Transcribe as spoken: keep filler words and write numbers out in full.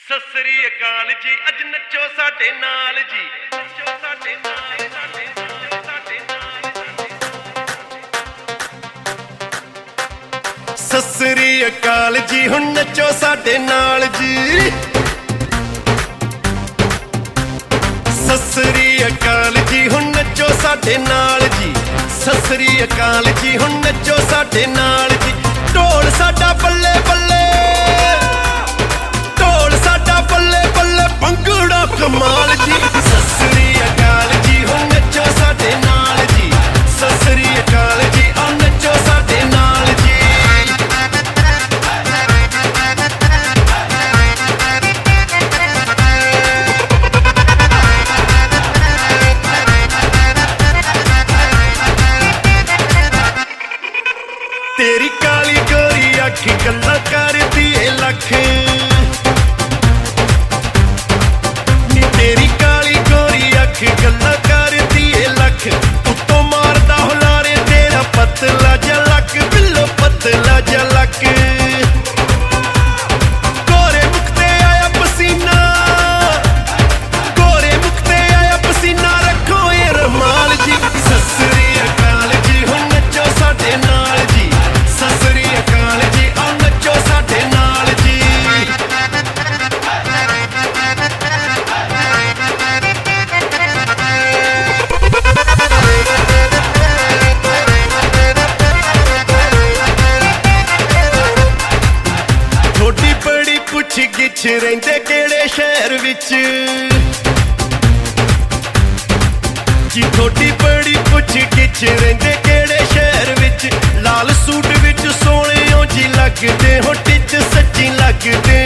ਸਤਿ ਸ੍ਰੀ ਅਕਾਲ ਜੀ, ਅੱਜ ਨੱਚੋ ਸਾਡੇ ਨਾਲ ਜੀ, ਨੱਚੋ ਸਾਡੇ ਨਾਲ, ਸਾਡੇ ਨਾਲ, ਸਾਡੇ ਨਾਲ। ਸਤਿ ਸ੍ਰੀ ਅਕਾਲ ਜੀ, ਹੁਣ ਨੱਚੋ ਸਾਡੇ ਨਾਲ ਜੀ। ਸਤਿ ਸ੍ਰੀ ਅਕਾਲ ਜੀ, ਹੁਣ ਨੱਚੋ ਸਾਡੇ ਨਾਲ ਜੀ। ਸਤਿ ਸ੍ਰੀ ਅਕਾਲ ਜੀ, ਹੁਣ ਨੱਚੋ ਸਾਡੇ ਨਾਲ ਜੀ। ਢੋਲ ਸਾਡਾ ਬੱਲੇ ਬੱਲੇ, ਭੰਗੜਾ ਕਮਾਲ ਜੀ। ਸਤਿ ਸ੍ਰੀ ਅਕਾਲ ਜੀ, ਹੁਣ ਨੱਚੋ ਸਾਡੇ ਨਾਲ ਜੀ। ਸਤਿ ਸ੍ਰੀ ਅਕਾਲ ਜੀ, ਆ ਨੱਚੋ ਸਾਡੇ ਨਾਲ ਜੀ। ਤੇਰੀ ਕਾਲੀ ਗੋਰੀ ਅੱਖ ਗੱਲਾਂ ਕਰਦੀ ਏ ਲੱਖ, ਗੱਲਾਂ ਕਰਦੀ ਏ ਲੱਖ। ਉੱਤੋਂ ਮਾਰਦਾ ਹੁਲਾਰੇ ਤੇਰਾ ਪਤਲਾ ਜਿਹਾ ਲੱਕ, ਬਿੱਲੋ ਪਤਲਾ ਜਿਹਾ ਲੱਕ। ਗੋਰੇ ਮੁਖ ਤੇ ਆਇਆ ਪਸੀਨਾ, ਗੋਰੇ ਮੁਖ ਤੇ ਆਇਆ ਪਸੀਨਾ, ਰੱਖੋ ਇਹ ਰਮਾਲ ਜੀ। ਸਤਿ ਸ੍ਰੀ ਅਕਾਲ ਜੀ, ਹੁਣ ਨੱਚੋ ਸਾਡੇ ਨਾਲ ਜੀ। ਸਤਿ ਸ੍ਰੀ ਅਕਾਲ ਜੀ, ਆਓ ਨੱਚੋ ਸਾਡੇ ਨਾਲ ਜੀ। ਪੁੱਛ ਗਿੱਛ ਰਹਿੰਦੇ ਕਿਹੜੇ ਸ਼ਹਿਰ ਵਿੱਚ ਜੀ, ਥੋੜੀ ਬੜੀ ਪੁੱਛ ਗਿੱਛ ਰਹਿੰਦੇ ਕਿਹੜੇ ਸ਼ਹਿਰ ਵਿੱਚ। ਲਾਲ ਸੂਟ ਵਿੱਚ ਸੋਹਣਿਓ ਜੀ ਲੱਗਦੇ ਹੋ, ਟਿੱਚ ਸੱਚੀ ਲੱਗਦੇ